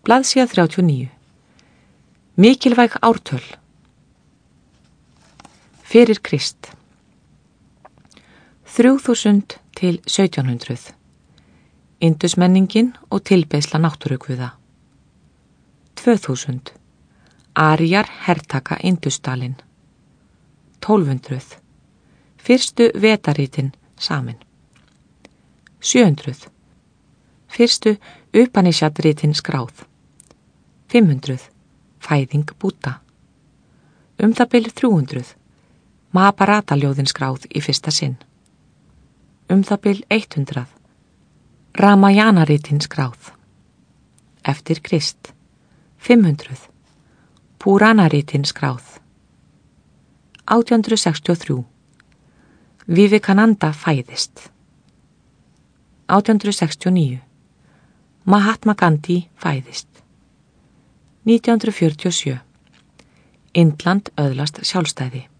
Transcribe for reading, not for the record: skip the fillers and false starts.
Blaðsíða 39. Mikilvæg ártöl. Fyrir Krist. 3000 til 1700. Indusmenningin og tilbeiðsla náttúruguða. 2000. Aríjar hertaka Indusdalinn. 1200. Fyrstu vetarítin samin. 700. Fyrstu Upanishad-ritin skráð. 500. Fæðing Búdda. Það bil 300. Mahabharata-ljóðin skráð í fyrsta sinn. Það bil 100. Ramayana-ritin skráð. Eftir Krist. 500. Purana-ritin skráð. 1863. Vivekananda fæðist. 1869. Mahatma Gandhi fæðist. 1947. Indland öðlast sjálfstæði.